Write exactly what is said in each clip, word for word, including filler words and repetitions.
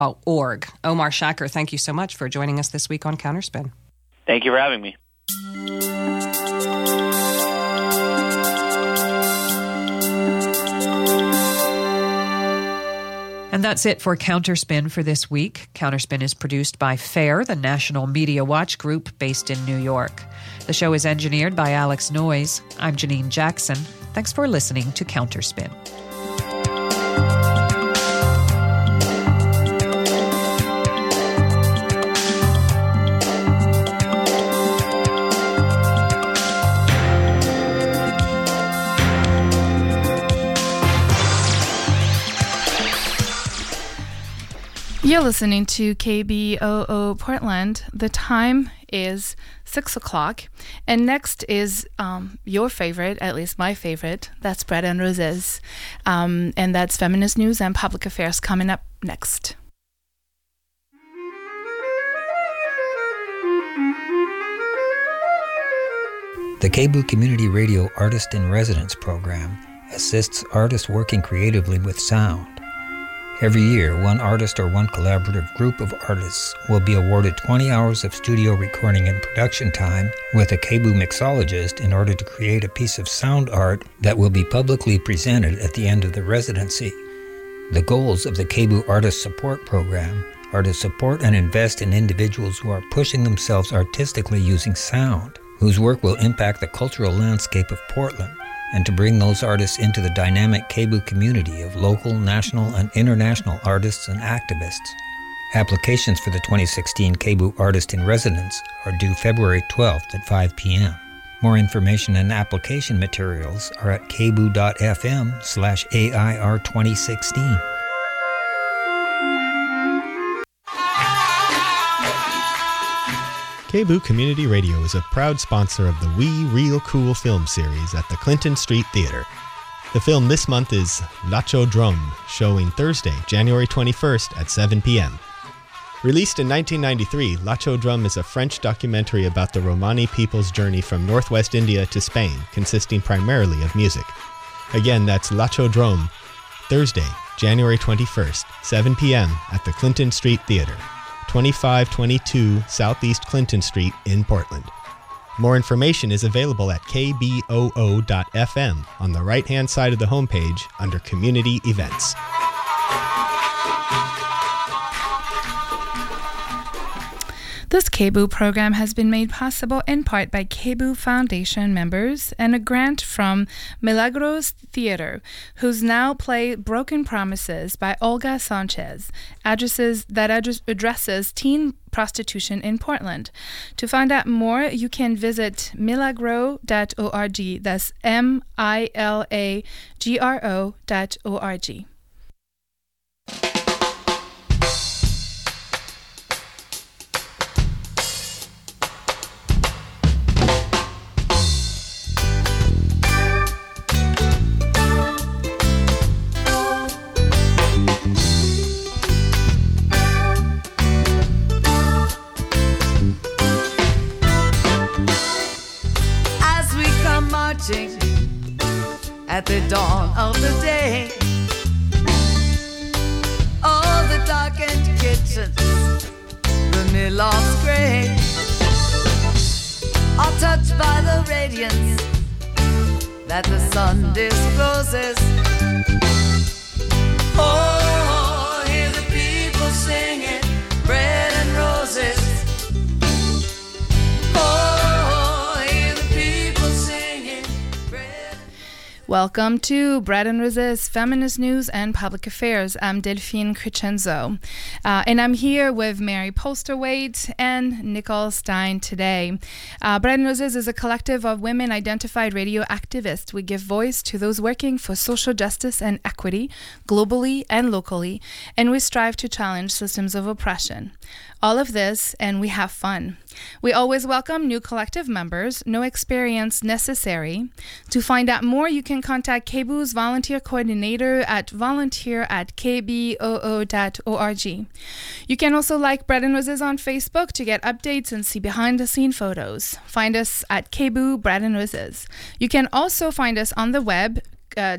org. Omar Shaker, thank you so much for joining us this week on Counterspin. Thank you for having me. And that's it for Counterspin for this week. Counterspin is produced by FAIR, the National Media Watch Group based in New York. The show is engineered by Alex Noyes. I'm Janine Jackson. Thanks for listening to Counterspin. You're listening to K B O O Portland. The time is six o'clock. And next is um, your favorite, at least my favorite. That's Bread and Roses. Um, and that's Feminist News and Public Affairs coming up next. The K B O O Community Radio Artist in Residence program assists artists working creatively with sound. Every year, one artist or one collaborative group of artists will be awarded twenty hours of studio recording and production time with a K B O O mixologist in order to create a piece of sound art that will be publicly presented at the end of the residency. The goals of the K B O O Artist Support Program are to support and invest in individuals who are pushing themselves artistically using sound, whose work will impact the cultural landscape of Portland, and to bring those artists into the dynamic K B O O community of local, national, and international artists and activists. Applications for the twenty sixteen K B O O Artist in Residence are due February twelfth at five p.m. More information and application materials are at kboo.fm slash AIR 2016. K B O O Community Radio is a proud sponsor of the We Real Cool film series at the Clinton Street Theater. The film this month is Lacho Drum, showing Thursday, January twenty-first at seven p.m. Released in nineteen ninety-three, Lacho Drum is a French documentary about the Romani people's journey from northwest India to Spain, consisting primarily of music. Again, that's Lacho Drum, Thursday, January twenty-first, seven p.m. at the Clinton Street Theater, twenty-five twenty-two Southeast Clinton Street in Portland. More information is available at k b o o dot f m on the right-hand side of the homepage under Community Events. This K B O O program has been made possible in part by K B O O Foundation members and a grant from Milagros Theater, whose now play Broken Promises by Olga Sanchez addresses that address, addresses teen prostitution in Portland. To find out more, you can visit milagro dot org. That's M I L A G R O dot O R G. At the dawn of the day, all the darkened kitchens, the mill-off's gray, are touched by the radiance that the sun discloses. Oh, hear the people singing bread and roses. Welcome to Bread and Roses, Feminist News and Public Affairs. I'm Delphine Crescenzo, uh, and I'm here with Mary Posterwaite and Nicole Stein today. Uh, Bread and Roses is a collective of women-identified radio activists. We give voice to those working for social justice and equity, globally and locally, and we strive to challenge systems of oppression. All of this, and we have fun. We always welcome new collective members, no experience necessary. To find out more, you can contact K B O O's volunteer coordinator at volunteer at k b o o dot org. You can also like Bread and Roses on Facebook to get updates and see behind-the-scene photos. Find us at K B O O Bread and Roses. You can also find us on the web, uh,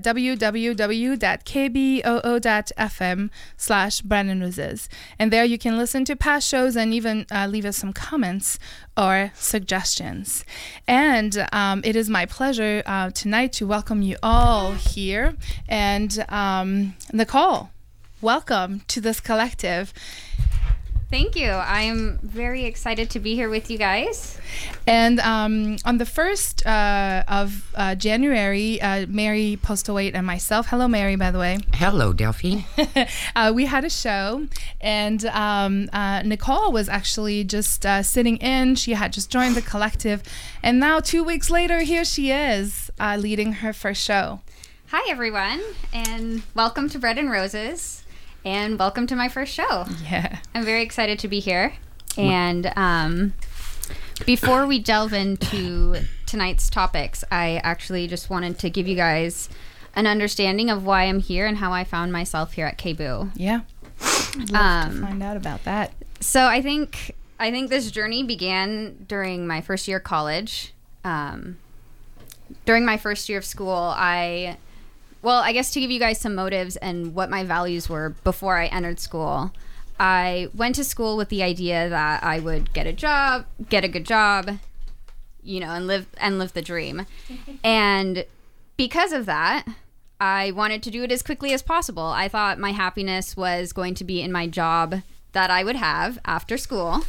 www.kboo.fm slash Brandon Roses. And there you can listen to past shows and even uh, leave us some comments or suggestions. And um, it is my pleasure uh, tonight to welcome you all here. And um, Nicole, welcome to this collective. Thank you. I'm very excited to be here with you guys. And um, on the first uh, of uh, January, uh, Mary Postlewaite and myself, hello Mary, by the way. Hello, Delphine. uh, we had a show, and um, uh, Nicole was actually just uh, sitting in. She had just joined the collective, and now two weeks later, here she is uh, leading her first show. Hi, everyone, and welcome to Bread and Roses. And welcome to my first show. Yeah. I'm very excited to be here. And um, before we delve into tonight's topics, I actually just wanted to give you guys an understanding of why I'm here and how I found myself here at K B O. Yeah. I'd love um, to find out about that. So I think I think this journey began during my first year of college. Um, during my first year of school, I... Well, I guess to give you guys some motives and what my values were before I entered school, I went to school with the idea that I would get a job, get a good job, you know, and live and live the dream. And because of that, I wanted to do it as quickly as possible. I thought my happiness was going to be in my job that I would have after school.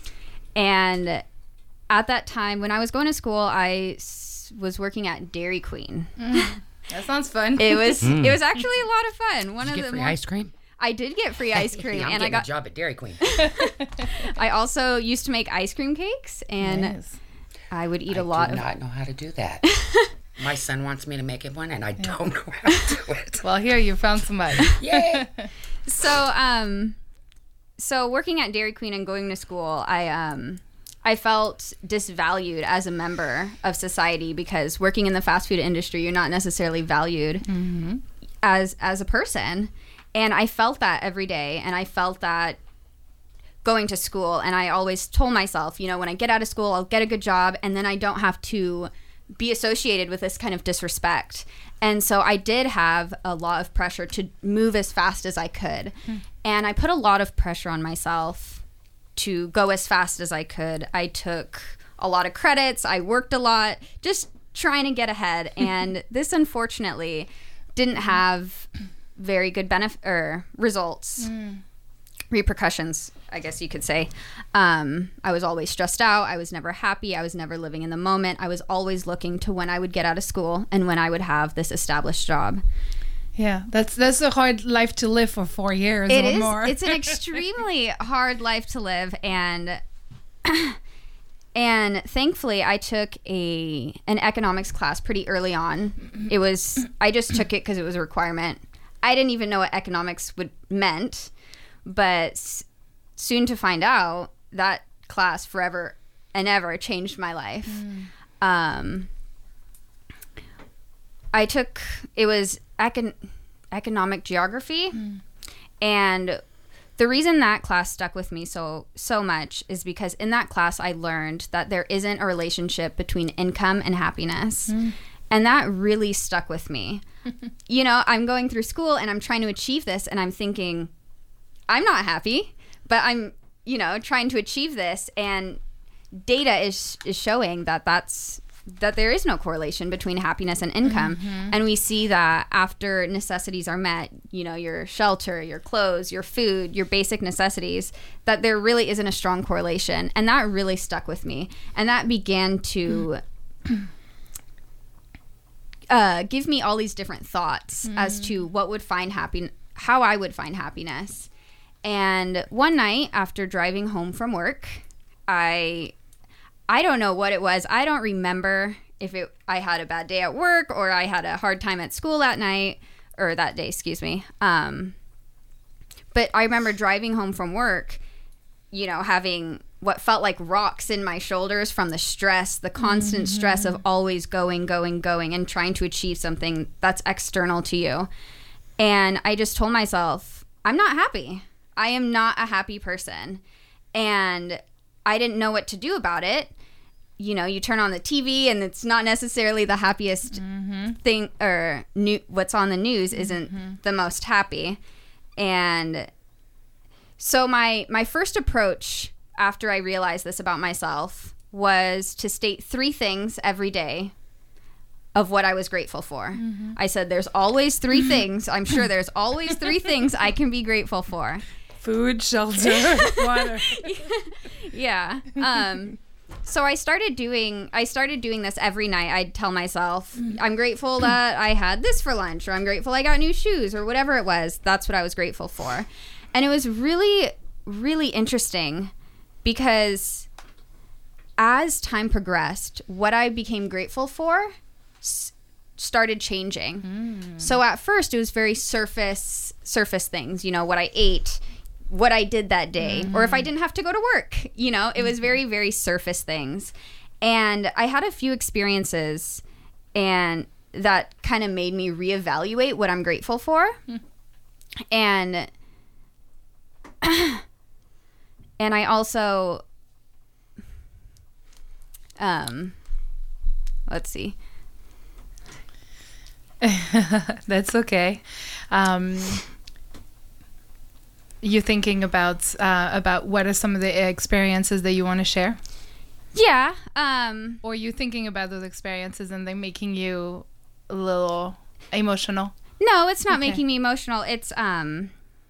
And at that time, when I was going to school, I was working at Dairy Queen. Mm. That sounds fun. It was mm. it was actually a lot of fun. One did of you get the free more, ice cream? I did get free ice cream, yeah, I'm and getting I got a job at Dairy Queen. I also used to make ice cream cakes, and nice. I would eat I a lot. I do of... not know how to do that. My son wants me to make him one, and I yeah. don't know how to do it. Well, here you found somebody. Yay! So, um, so working at Dairy Queen and going to school, I um. I felt disvalued as a member of society because working in the fast food industry, you're not necessarily valued mm-hmm. as as a person. And I felt that every day. And I felt that going to school. And I always told myself, you know, when I get out of school, I'll get a good job. And then I don't have to be associated with this kind of disrespect. And so I did have a lot of pressure to move as fast as I could. Mm. And I put a lot of pressure on myself to go as fast as I could. I took a lot of credits. I worked a lot, just trying to get ahead. And this, unfortunately, didn't have very good benefit or results, mm. repercussions, I guess you could say. Um, I was always stressed out. I was never happy. I was never living in the moment. I was always looking to when I would get out of school and when I would have this established job. Yeah, that's that's a hard life to live for four years it or is, more. It's an extremely hard life to live, and and thankfully I took a an economics class pretty early on. It was I just took it because it was a requirement. I didn't even know what economics would meant, but s- soon to find out that class forever and ever changed my life. Mm. Um, I took it was. Econ- economic geography mm. and the reason that class stuck with me so so much is because in that class I learned that there isn't a relationship between income and happiness mm. and that really stuck with me. You know, I'm going through school and I'm trying to achieve this and I'm thinking I'm not happy, but I'm, you know, trying to achieve this, and data is is showing that that's that there is no correlation between happiness and income. Mm-hmm. And we see that after necessities are met, you know, your shelter, your clothes, your food, your basic necessities, that there really isn't a strong correlation. And that really stuck with me. And that began to uh, give me all these different thoughts mm. as to what would find happy, how I would find happiness. And one night after driving home from work, I... I don't know what it was. I don't remember if it I had a bad day at work or I had a hard time at school that night or that day, excuse me. Um, but I remember driving home from work, you know, having what felt like rocks in my shoulders from the stress, the constant mm-hmm. stress of always going, going, going and trying to achieve something that's external to you. And I just told myself, I'm not happy. I am not a happy person. And I didn't know what to do about it. you know, you turn on the T V and it's not necessarily the happiest mm-hmm. thing, or new, what's on the news isn't mm-hmm. the most happy. And so my my first approach after I realized this about myself was to state three things every day of what I was grateful for. Mm-hmm. I said, there's always three things. I'm sure there's always three things I can be grateful for. Food, shelter, water. Yeah. Um, so I started doing I started doing this every night. I'd tell myself, I'm grateful that I had this for lunch, or I'm grateful I got new shoes, or whatever it was. That's what I was grateful for. And it was really, really interesting because as time progressed, what I became grateful for s- started changing. Mm. So at first it was very surface surface things, you know, what I ate, what I did that day, mm-hmm. or if I didn't have to go to work, you know, it was very, very surface things. And I had a few experiences and that kind of made me reevaluate what I'm grateful for. Mm. And and I also um let's see. That's okay. Um You thinking about uh, about what are some of the experiences that you want to share? Yeah. Um, or you thinking about those experiences and they making you a little emotional? No, it's not okay. making me emotional. It's um,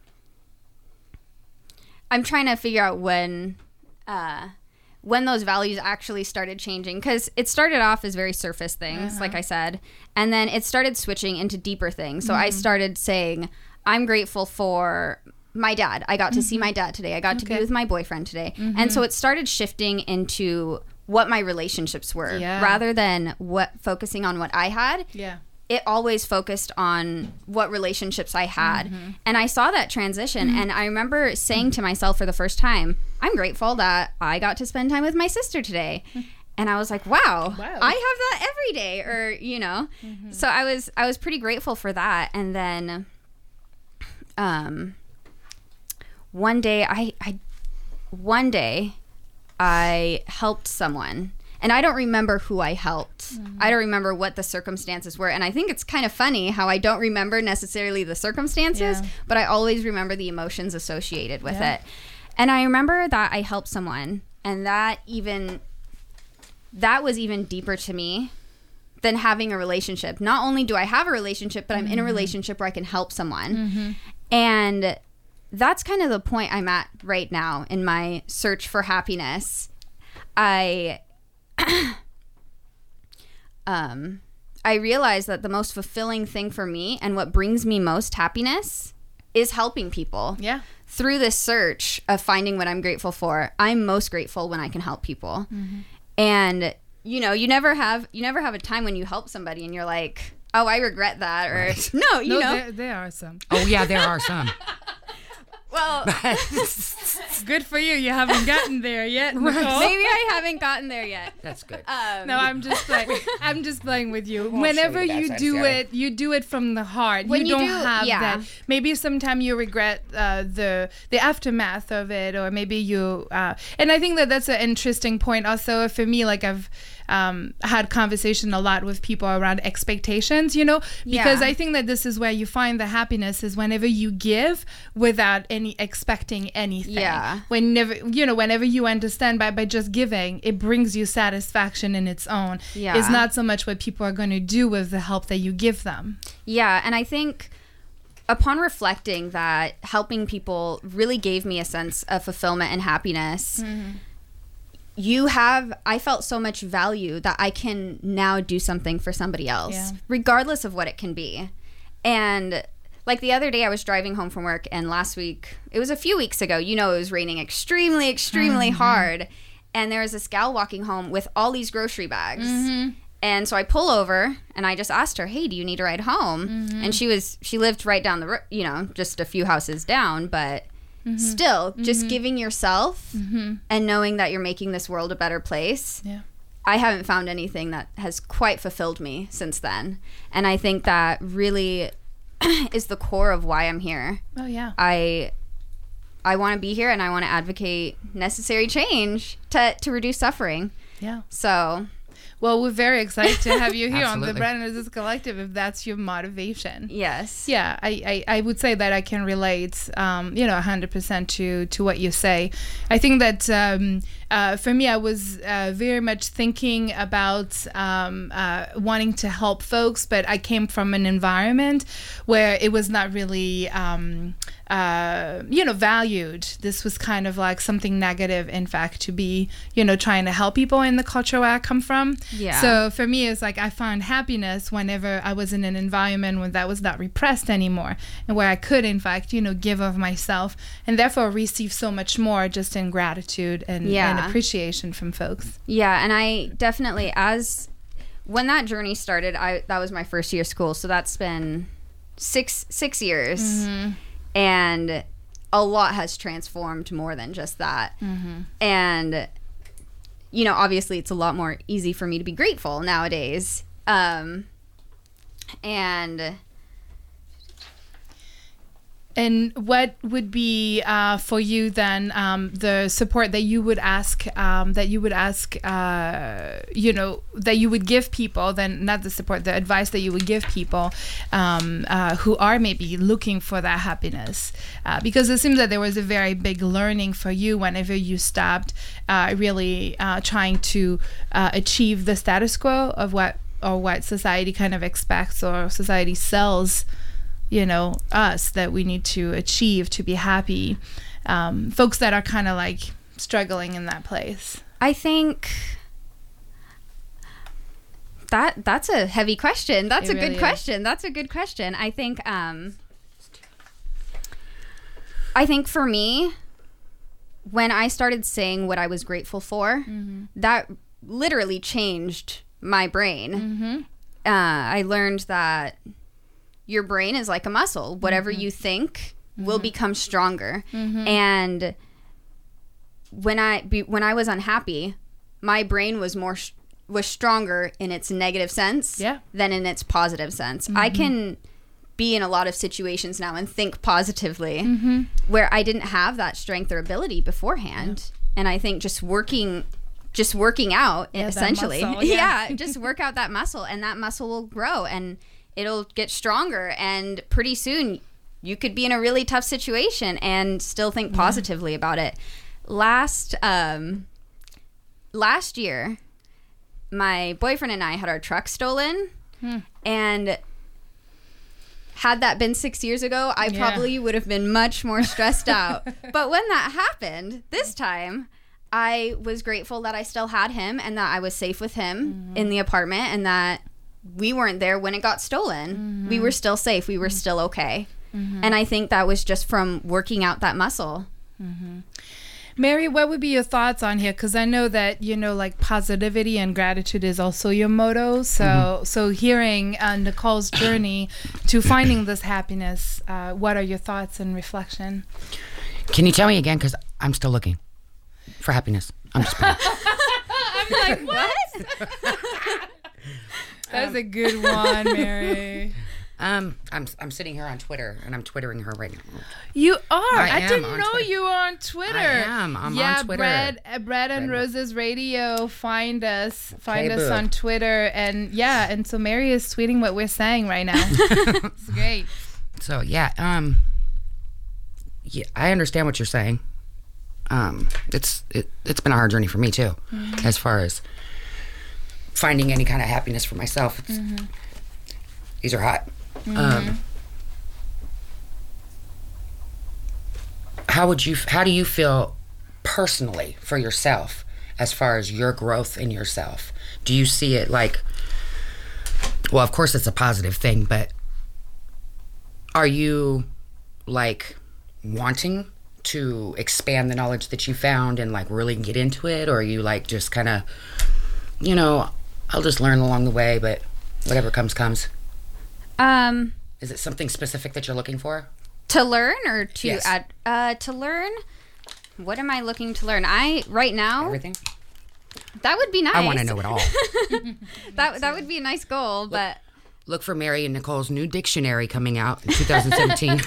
I'm trying to figure out when uh, when those values actually started changing, because it started off as very surface things, uh-huh. like I said, and then it started switching into deeper things. So mm-hmm. I started saying, I'm grateful for my dad. I got to mm-hmm. see my dad today. I got okay. to be with my boyfriend today. Mm-hmm. And so it started shifting into what my relationships were, yeah. rather than what focusing on what I had. Yeah. It always focused on what relationships I had. Mm-hmm. And I saw that transition. Mm-hmm. And I remember saying to myself for the first time, I'm grateful that I got to spend time with my sister today. Mm-hmm. And I was like, wow, wow, I have that every day. Or, you know, mm-hmm. so I was, I was pretty grateful for that. And then, um, One day, I, I, one day, I helped someone, and I don't remember who I helped. Mm-hmm. I don't remember what the circumstances were, and I think it's kind of funny how I don't remember necessarily the circumstances, yeah. but I always remember the emotions associated with yeah. it. And I remember that I helped someone, and that even, that was even deeper to me than having a relationship. Not only do I have a relationship, but I'm mm-hmm. in a relationship where I can help someone, mm-hmm. and that's kind of the point I'm at right now in my search for happiness. I, um, I realize that the most fulfilling thing for me and what brings me most happiness is helping people. Yeah. Through this search of finding what I'm grateful for, I'm most grateful when I can help people. Mm-hmm. And, you know, you never have, you never have a time when you help somebody and you're like, oh, I regret that. Or right. no, you no, know. There, there are some. Oh, yeah, there are some. Well, good for you. You haven't gotten there yet. Nicole. Maybe I haven't gotten there yet. That's good. Um, no, I'm just like I'm just playing with you. Whenever you, you do Sarah. it, you do it from the heart. When you, you don't do, have yeah. that. Maybe sometime you regret uh, the the aftermath of it, or maybe you. Uh, and I think that that's an interesting point. Also, for me, like I've. Um, had conversation a lot with people around expectations, you know, because yeah. I think that this is where you find the happiness is whenever you give without any expecting anything. Yeah. Whenever, you know, whenever you understand by, by just giving, it brings you satisfaction in its own. Yeah. It's not so much what people are going to do with the help that you give them. Yeah. And I think upon reflecting that helping people really gave me a sense of fulfillment and happiness. Mm-hmm. You have, I felt so much value that I can now do something for somebody else, yeah. regardless of what it can be. And like the other day I was driving home from work, and last week, it was a few weeks ago, you know, it was raining extremely, extremely mm-hmm. hard. And there was this gal walking home with all these grocery bags. Mm-hmm. And so I pull over and I just asked her, hey, do you need a ride home? Mm-hmm. And she was, she lived right down the road, you know, just a few houses down, but Mm-hmm. still just mm-hmm. giving yourself mm-hmm. and knowing that you're making this world a better place. Yeah. I haven't found anything that has quite fulfilled me since then. And I think that really is the core of why I'm here. Oh, yeah. I I want to be here and I want to advocate necessary change to, to reduce suffering. Yeah. So, well, we're very excited to have you here on the Absolutely. Brad and Resist Collective if that's your motivation. yes. Yeah, I, I, I would say that I can relate, um, you know, one hundred percent to, to what you say. I think that um, uh, for me, I was uh, very much thinking about um, uh, wanting to help folks, but I came from an environment where it was not really, um, uh, you know, valued. This was kind of like something negative, in fact, to be, you know, trying to help people in the culture where I come from. Yeah. So for me, it's like I found happiness whenever I was in an environment when that was not repressed anymore, and where I could, in fact, you know, give of myself, and therefore receive so much more just in gratitude and, Yeah. and appreciation from folks. Yeah, and I definitely, as when that journey started, I that was my first year of school, so that's been six six years, Mm-hmm. and a lot has transformed more than just that. Mm-hmm. And you know, obviously, it's a lot more easy for me to be grateful nowadays. Um, and And what would be uh, for you then um, the support that you would ask, um, that you would ask, uh, you know, that you would give people, then not the support, the advice that you would give people um, uh, who are maybe looking for that happiness? Uh, because it seems that there was a very big learning for you whenever you stopped uh, really uh, trying to uh, achieve the status quo of what or what society kind of expects or society sells, you know, us that we need to achieve to be happy. Um, folks that are kind of like struggling in that place. I think that that's a heavy question. That's It a really good is. question. That's a good question. I think um I think for me, when I started saying what I was grateful for, Mm-hmm. that literally changed my brain. Mm-hmm. Uh, I learned that your brain is like a muscle. Whatever Mm-hmm. you think will become stronger. And when I be, when I was unhappy, my brain was more sh- was stronger in its negative sense Yeah. than in its positive sense. I can be in a lot of situations now and think positively Mm-hmm. where I didn't have that strength or ability beforehand. And I think just working just working out Yeah, that essentially. muscle, yeah. yeah, just work out that muscle and that muscle will grow and it'll get stronger, and pretty soon you could be in a really tough situation and still think positively about it. Last um, last year, my boyfriend and I had our truck stolen, Hmm. and had that been six years ago, I Yeah. probably would have been much more stressed out. But when that happened this time, I was grateful that I still had him and that I was safe with him Mm-hmm. in the apartment, and that we weren't there when it got stolen. Mm-hmm. We were still safe. We were still okay. And I think that was just from working out that muscle. Mary, what would be your thoughts on here? Because I know that, you know, like positivity and gratitude is also your motto. So, Mm-hmm. so hearing uh, Nicole's journey to finding this happiness, uh, what are your thoughts and reflection? Can you tell me again? Because I'm still looking for happiness. I'm just playing. I'm like, what? That's a good one, Mary. um, I'm I'm sitting here on Twitter and I'm twittering her right now. You are. I I, am didn't on know Twitter. you were on Twitter. I am. I'm on yeah, Twitter. Bread, uh, Bread and Bread. Roses Radio. Find us. Find Okay, us boo. on Twitter. And yeah, and so Mary is tweeting what we're saying right now. It's great. So yeah, um, yeah, I understand what you're saying. Um, it's it, it's been a hard journey for me too, as far as finding any kind of happiness for myself. It's, These are hot. Um, how would you? How do you feel personally for yourself, as far as your growth in yourself? Do you see it like? Well, of course, it's a positive thing, but are you like wanting to expand the knowledge that you found and like really get into it, or are you like just kind of, you know, I'll just learn along the way, but whatever comes comes? Um, Is it something specific that you're looking for? to learn or to Yes. add? Uh, to learn. What am I looking to learn? I right now Everything? that would be nice. I want to know it all. That that would be a nice goal, but Look for Mary and Nicole's new dictionary coming out in two thousand seventeen.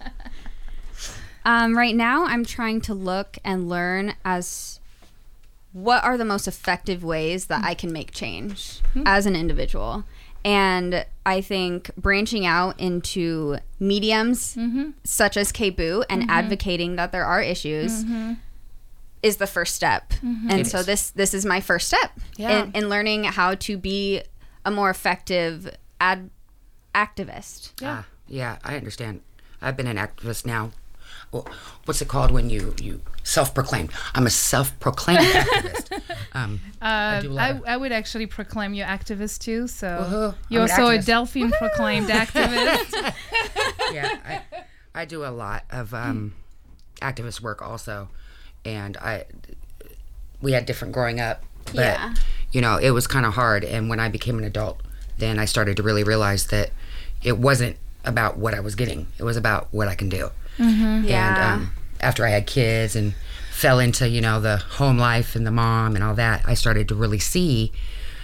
um, right now I'm trying to look and learn as what are the most effective ways that I can make change mm-hmm. as an individual? And I think branching out into mediums mm-hmm. such as K B U and mm-hmm. advocating that there are issues mm-hmm. is the first step. Mm-hmm. And it so is. this this is my first step yeah. in, in learning how to be a more effective ad activist. Yeah, ah, yeah, I understand. I've been an activist now. Well, what's it called when you, you self-proclaimed? I'm a self-proclaimed activist. Um, uh, I, do I, I would actually proclaim you activist too. So uh-huh. you're also a Delphine proclaimed activist. Yeah, I, I do a lot of um, activist work also, and I we had different growing up, but yeah. you know it was kind of hard. And when I became an adult, then I started to really realize that it wasn't about what I was getting; it was about what I can do. Mm-hmm. Yeah. And um, after I had kids and fell into, you know, the home life and the mom and all that, I started to really see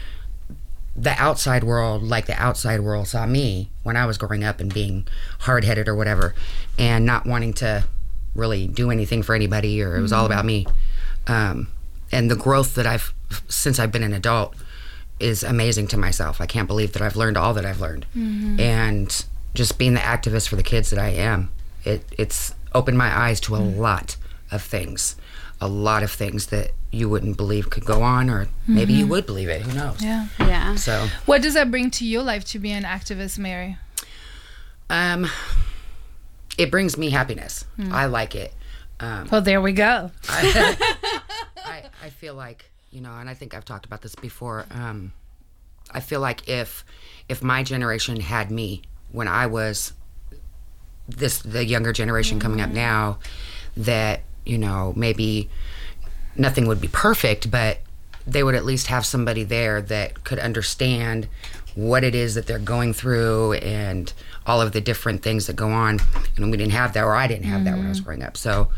the outside world like the outside world saw me when I was growing up and being hard-headed or whatever and not wanting to really do anything for anybody, or it was mm-hmm. all about me. Um, and the growth that I've, since I've been an adult, is amazing to myself. I can't believe that I've learned all that I've learned. Mm-hmm. And just being the activist for the kids that I am, It, it's opened my eyes to a mm. lot of things, a lot of things that you wouldn't believe could go on, or mm-hmm. maybe you would believe it. Who knows? Yeah, yeah. So, what does that bring to your life to be an activist, Mary? Um, it brings me happiness. Mm. I like it. Um, well, there we go. I, I, I feel like, you know, and I think I've talked about this before. Um, I feel like if if my generation had me when I was this the younger generation coming up now, that, you know, maybe nothing would be perfect, but they would at least have somebody there that could understand what it is that they're going through and all of the different things that go on. You know, we didn't have that, or I didn't have mm-hmm. that when I was growing up. So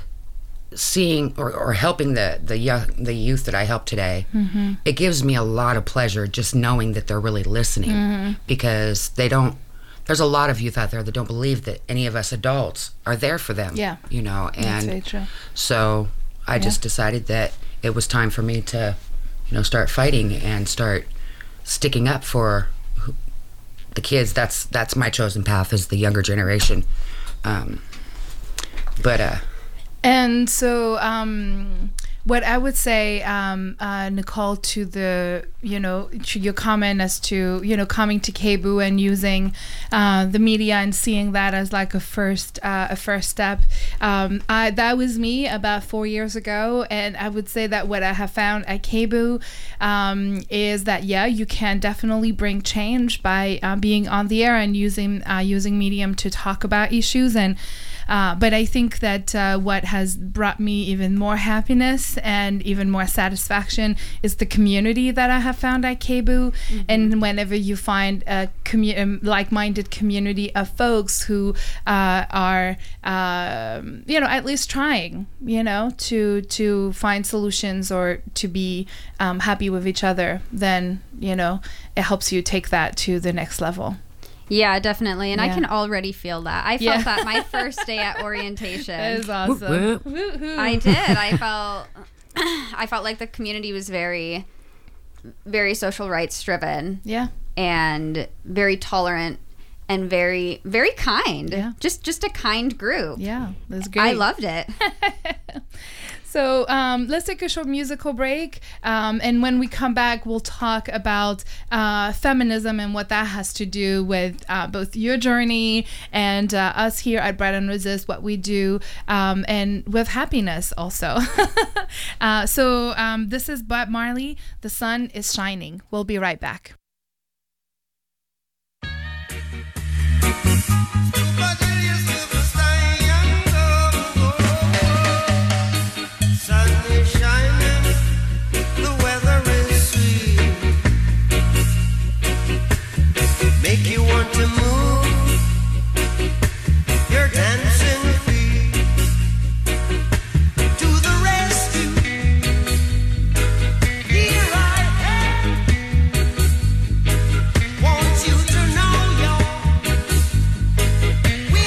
seeing or, or helping the the young, the youth that I help today, mm-hmm. it gives me a lot of pleasure just knowing that they're really listening, mm-hmm. because they don't there's a lot of youth out there that don't believe that any of us adults are there for them. Yeah. You know, and that's very true. So I yeah. just decided that it was time for me to, you know, start fighting and start sticking up for the kids. That's that's my chosen path, is the younger generation. Um, but uh, and so um, what I would say, um, uh, Nicole, to the, you know, to your comment as to, you know, coming to K B U and using uh, the media and seeing that as like a first uh, a first step. Um, I, that was me about four years ago, and I would say that what I have found at K B U um, is that yeah, you can definitely bring change by uh, being on the air and using uh, using medium to talk about issues. And Uh, but I think that uh, what has brought me even more happiness and even more satisfaction is the community that I have found at K B U. Mm-hmm. And whenever you find a commu- um, like-minded community of folks who uh, are, uh, you know, at least trying, you know, to to find solutions or to be um, happy with each other, then, you know, it helps you take that to the next level. Yeah, definitely. And yeah. I can already feel that. I felt yeah. that my first day at orientation. That is awesome. I did. I felt I felt like the community was very, very social rights driven. Yeah. And very tolerant and very, very kind. Yeah. Just just a kind group. Yeah, that's great. I loved it. So um, let's take a short musical break. Um, and when we come back, we'll talk about uh, feminism and what that has to do with uh, both your journey and uh, us here at Bread and Resist, what we do, um, and with happiness also. uh, so um, this is Bob Marley. The sun is shining. We'll be right back. Make you want to move your dancing feet to the rescue. Here I am. Want you to know, y'all, we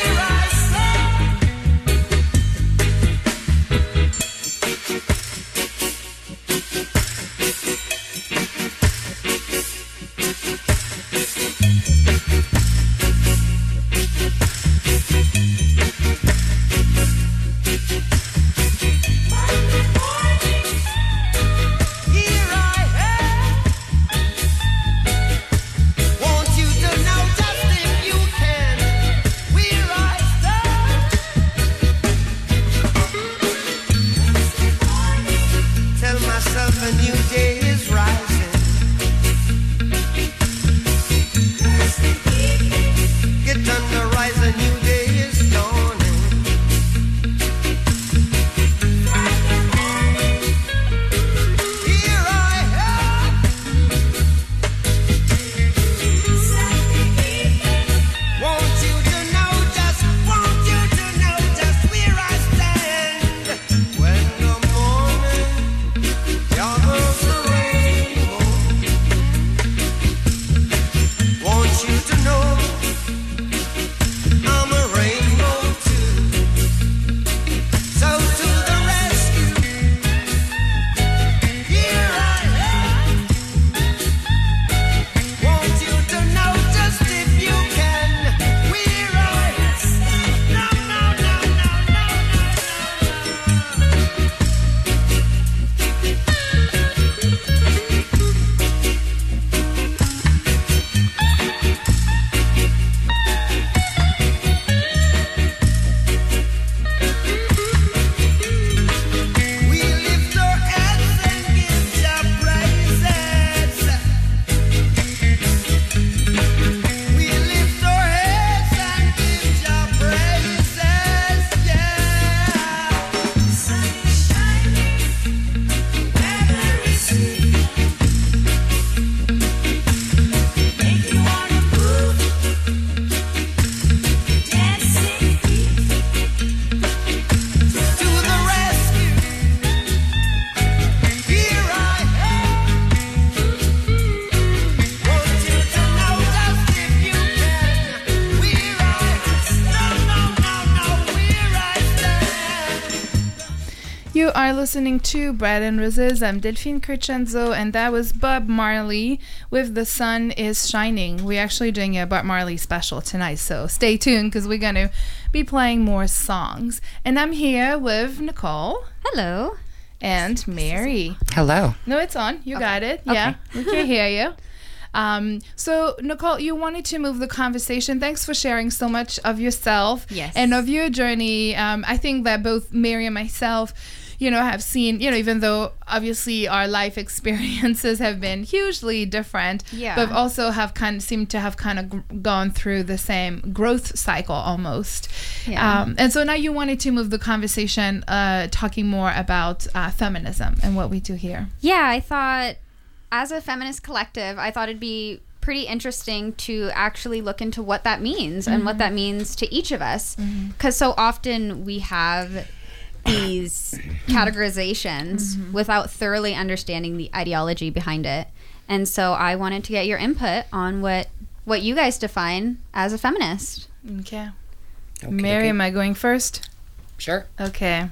You are listening to Bread and Roses. I'm Delphine Crescenzo, and that was Bob Marley with The Sun is Shining. We're actually doing a Bob Marley special tonight, so stay tuned because we're going to be playing more songs. And I'm here with Nicole. Hello. And Mary. Hello. No, it's on. You got it. Yeah, we can hear you. Um, so, Nicole, you wanted to move the conversation. Thanks for sharing so much of yourself Yes. and of your journey. Um, I think that both Mary and myself, you know, have seen, you know, even though obviously our life experiences have been hugely different, Yeah. but also have kind of seemed to have kind of g- gone through the same growth cycle almost. Yeah. Um, and so now you wanted to move the conversation, uh, talking more about uh, feminism and what we do here. Yeah, I thought as a feminist collective, I thought it'd be pretty interesting to actually look into what that means and what that means to each of us. Because so often we have these categorizations without thoroughly understanding the ideology behind it. And so I wanted to get your input on what, what you guys define as a feminist. Okay. Okay, Mary, okay. am I going first? Sure. Okay.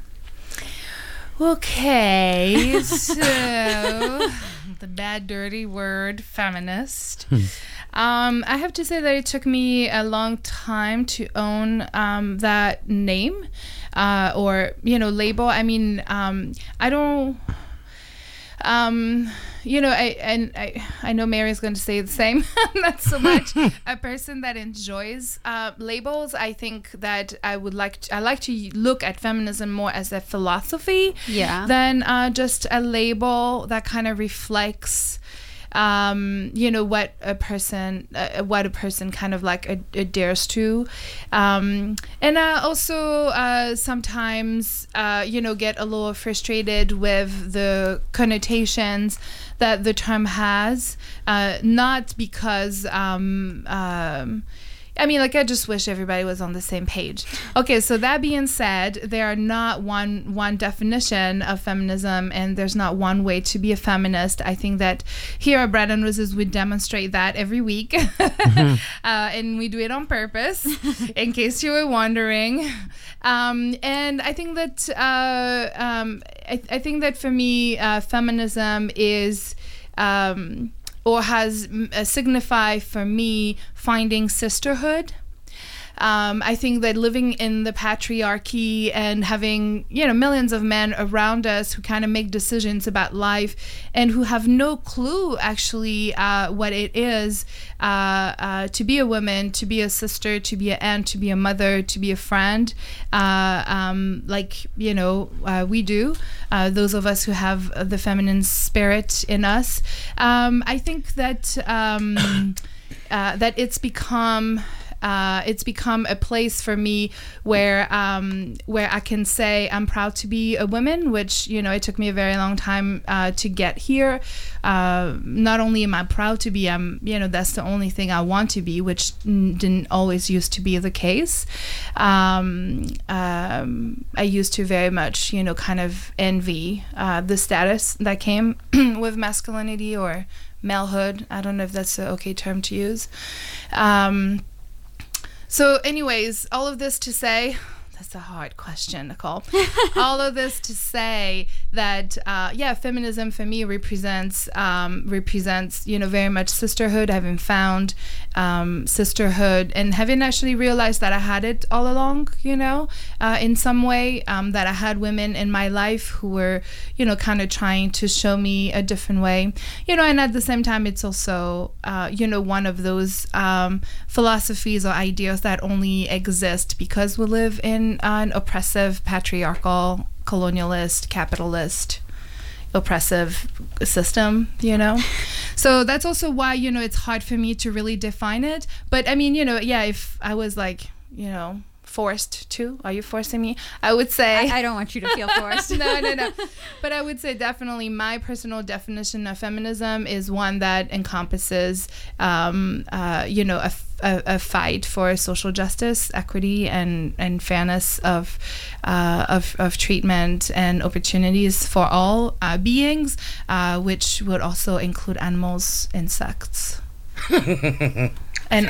Okay, so the bad, dirty word, feminist. Um, I have to say that it took me a long time to own um, that name uh, or, you know, label. I mean, um, I don't... Um, you know, I and I, I know Mary's going to say the same. I'm not so much a person that enjoys uh, labels. I think that I would like to, I like to look at feminism more as a philosophy Yeah. than uh, just a label that kind of reflects, um, you know, what a person, uh, what a person kind of like ad- adheres to. Um, and I also uh, sometimes, uh, you know, get a little frustrated with the connotations that the term has, uh, not because, um, um, I mean, like, I just wish everybody was on the same page. Okay, so that being said, there are not one one definition of feminism, and there's not one way to be a feminist. I think that here at Bread and Roses, we demonstrate that every week, uh, and we do it on purpose, in case you were wondering. Um, and I think that uh, um, I, I think that for me, uh, feminism is. Um, or has uh, signify for me finding sisterhood. Um, I think that living in the patriarchy and having, you know, millions of men around us who kind of make decisions about life and who have no clue actually uh, what it is uh, uh, to be a woman, to be a sister, to be an aunt, to be a mother, to be a friend, uh, um, like, you know, uh, we do. Uh, those of us who have the feminine spirit in us. Um, I think that um, uh, that it's become... Uh, it's become a place for me where um, where I can say I'm proud to be a woman, which, you know, it took me a very long time uh, to get here. Uh, not only am I proud to be, I'm, you know, that's the only thing I want to be, which n- didn't always used to be the case. Um, um, I used to very much, you know, kind of envy uh, the status that came with masculinity or malehood. I don't know if that's an okay term to use. Um, So anyways, all of this to say, that's a hard question, Nicole. All of this to say that, uh, yeah, feminism for me represents, um, represents, you know, very much sisterhood, having found um, sisterhood and having actually realized that I had it all along, you know, uh, in some way, um, that I had women in my life who were, you know, kind of trying to show me a different way, you know, and at the same time, it's also, uh, you know, one of those um, philosophies or ideas that only exist because we live in an oppressive, patriarchal, colonialist, capitalist, oppressive system, you know? So that's also why, you know, it's hard for me to really define it. But I mean, you know, yeah, if I was like, you know, forced to, are you forcing me? I would say... I, I don't want you to feel forced. no, no, no. But I would say definitely my personal definition of feminism is one that encompasses, um, uh, you know, a, a, a fight for social justice, equity, and, and fairness of, uh, of of treatment and opportunities for all uh, beings, uh, which would also include animals, insects, and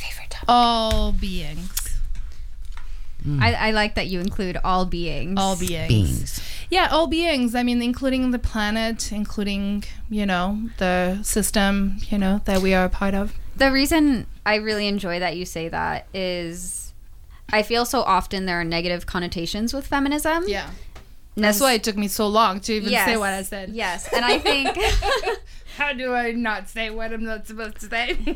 all beings. Mm. I, I like that you include all beings. All beings. Beings. Yeah, all beings. I mean, including the planet, including, you know, the system, you know, that we are a part of. The reason I really enjoy that you say that is I feel so often there are negative connotations with feminism. Yeah. That's why it took me so long to even yes, say what I said. Yes. And I think... How do I not say what I'm not supposed to say?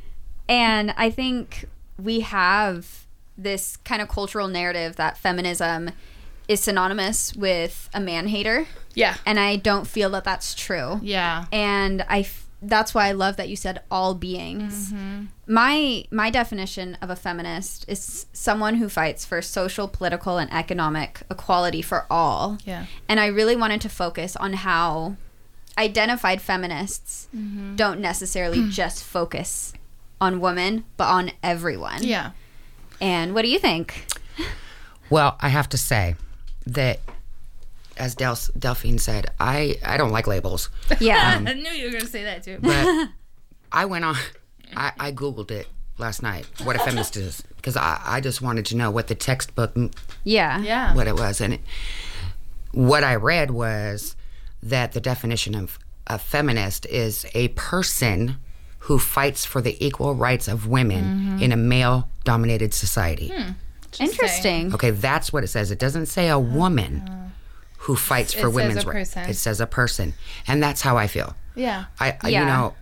And I think we have this kind of cultural narrative that feminism is synonymous with a man-hater. Yeah. And I don't feel that that's true. Yeah. And I... F- that's why I love that you said all beings. Mm-hmm. My my definition of a feminist is someone who fights for social, political, and economic equality for all. Yeah. And I really wanted to focus on how identified feminists mm-hmm. don't necessarily just focus on women, but on everyone. Yeah. And what do you think? Well, I have to say that, as Del- Delphine said, I, I don't like labels. Yeah. Um, I knew you were going to say that too. But I went on, I, I Googled it last night, what a feminist is, because I, I just wanted to know what the textbook, yeah, yeah, what it was. And it, what I read was that the definition of a feminist is a person who fights for the equal rights of women mm-hmm. in a male-dominated society. Hmm. Interesting. Okay, that's what it says. It doesn't say a woman. Uh, who fights for it women's rights. It says a person. And that's how I feel. Yeah. I, I yeah. you know,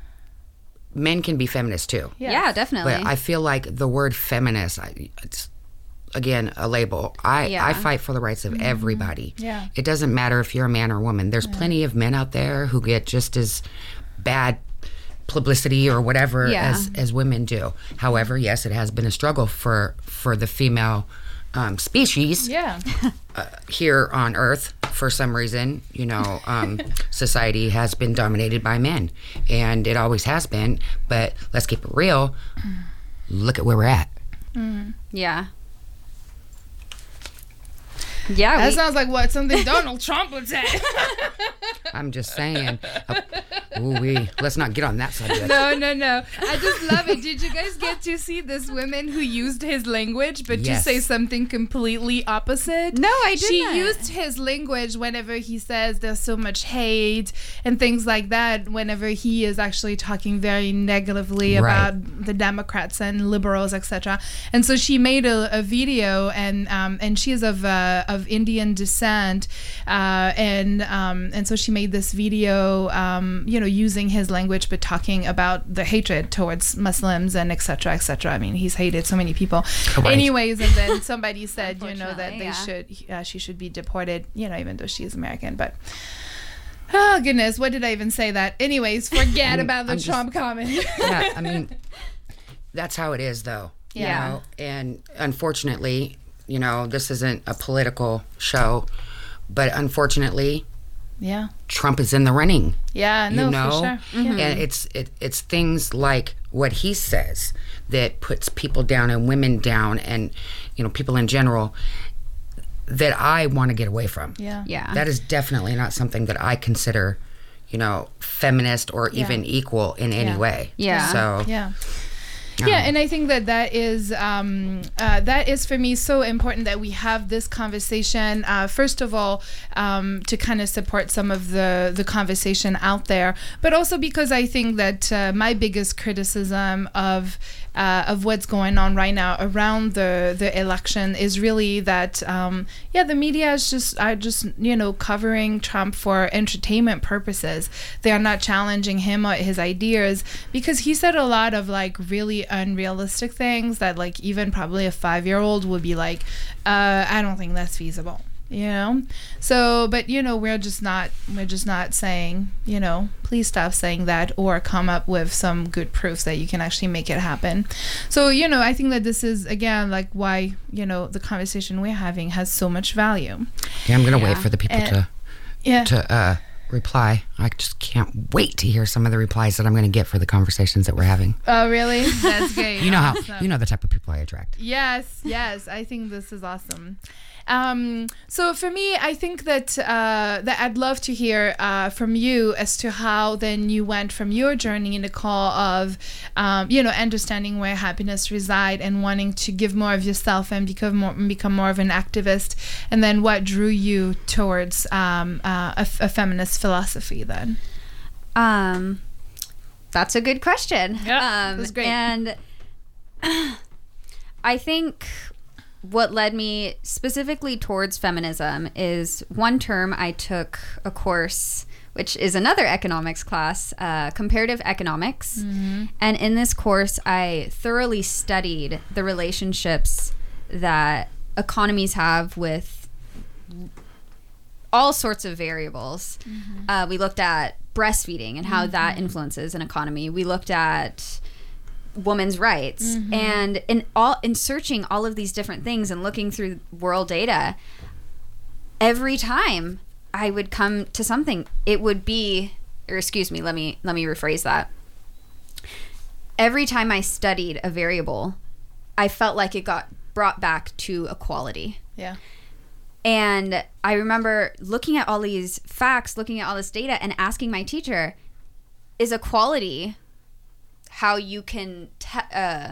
men can be feminists too. Yes. Yeah, definitely. But I feel like the word feminist, I, it's, again, a label. I, yeah. I fight for the rights of mm-hmm. everybody. Yeah. It doesn't matter if you're a man or a woman. There's yeah. plenty of men out there who get just as bad publicity or whatever yeah. as, as women do. However, yes, it has been a struggle for, for the female um, species yeah. uh, here on Earth. For some reason, you know, um, society has been dominated by men, and it always has been. But let's keep it real. Look at where we're at. Mm. Yeah. Yeah. That we- sounds like what something Donald Trump would say. I'm just saying. Uh, ooh, we let's not get on that subject. No, no, no. I just love it. Did you guys get to see this woman who used his language, but yes. to say something completely opposite? No, I didn't. She used his language whenever he says there's so much hate and things like that, whenever he is actually talking very negatively right. about the Democrats and liberals, et cetera. And so she made a, a video, and um, and she's of uh, of Indian descent, uh, and um, and so she made this video, um, you know, using his language but talking about the hatred towards Muslims and et cetera, et cetera. I mean, he's hated so many people. Right. Anyways, and then somebody said, you know, that they yeah. should, uh, she should be deported, you know, even though she's American. But oh goodness, what did I even say that? Anyways, forget about the I'm Trump just, comment. Yeah, I mean, that's how it is, though. Yeah. You know? And unfortunately, you know, this isn't a political show, but unfortunately, yeah, Trump is in the running. Yeah, no, you know? for sure. Mm-hmm. And it's it, it's things like what he says that puts people down and women down, and you know, people in general, that I want to get away from. Yeah, yeah. That is definitely not something that I consider, you know, feminist or yeah. even equal in any yeah. way. Yeah. So yeah. Yeah, and I think that that is um, uh, that is for me so important that we have this conversation. Uh, first of all, um, to kind of support some of the the conversation out there, but also because I think that uh, my biggest criticism of uh, of what's going on right now around the the election is really that um, yeah, the media is just are just you know covering Trump for entertainment purposes. They are not challenging him or his ideas, because he said a lot of like really unrealistic things that like even probably a five-year-old would be like, uh, I don't think that's feasible, you know? So, but you know, we're just not, we're just not saying, you know, please stop saying that, or come up with some good proofs that you can actually make it happen. So, you know, I think that this is, again, like why, you know, the conversation we're having has so much value. Yeah, I'm going to Yeah. wait for the people And- to, Yeah. to uh, reply. I just can't wait to hear some of the replies that I'm going to get for the conversations that we're having. Oh, really? That's great. You know how, Awesome. you know the type of people I attract. Yes, yes. I think this is awesome. Um, so for me, I think that uh, that I'd love to hear uh, from you as to how then you went from your journey in the call of, um, you know, understanding where happiness reside and wanting to give more of yourself and become more become more of an activist, and then what drew you towards um, uh, a, a feminist philosophy then. Um, that's a good question. Yeah, um, that's great. And I think what led me specifically towards feminism is one term I took a course, which is another economics class, uh, comparative economics. Mm-hmm. And in this course, I thoroughly studied the relationships that economies have with all sorts of variables. Mm-hmm. Uh, we looked at breastfeeding and how mm-hmm. that influences an economy. We looked at women's rights, mm-hmm. and in all in searching all of these different things and looking through world data, every time I would come to something, it would be, or excuse me, let me let me rephrase that. Every time I studied a variable, I felt like it got brought back to equality. Yeah. And I remember looking at all these facts, looking at all this data, and asking my teacher, is equality how you can, te- uh,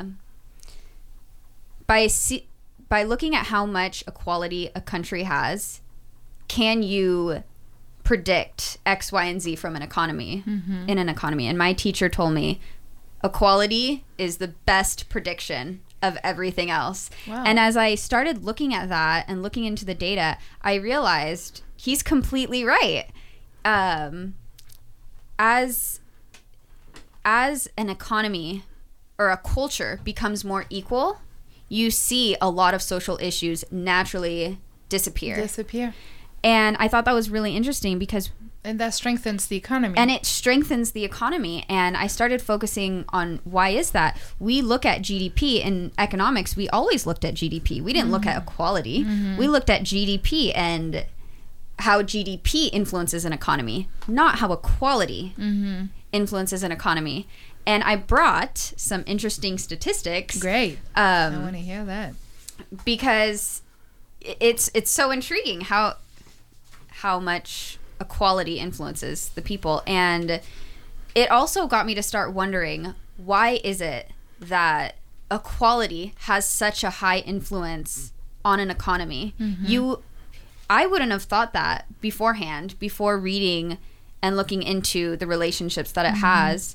by see- by looking at how much equality a country has, can you predict X, Y, and Z from an economy, mm-hmm. in an economy? And my teacher told me, equality is the best prediction of everything else. Wow. And as I started looking at that and looking into the data, I realized he's completely right. Um, as as an economy or a culture becomes more equal, you see a lot of social issues naturally disappear. Disappear. And I thought that was really interesting because... And that strengthens the economy. And it strengthens the economy. And I started focusing on why is that? We look at G D P in economics. We always looked at G D P. We didn't mm-hmm. look at equality. Mm-hmm. We looked at G D P and how G D P influences an economy, not how equality mm-hmm. influences an economy. And I brought some interesting statistics. Great. Um, I want to hear that. Because it's it's so intriguing how how much equality influences the people. And it also got me to start wondering, why is it that equality has such a high influence on an economy? Mm-hmm. You, I wouldn't have thought that beforehand, before reading and looking into the relationships that it mm-hmm. has.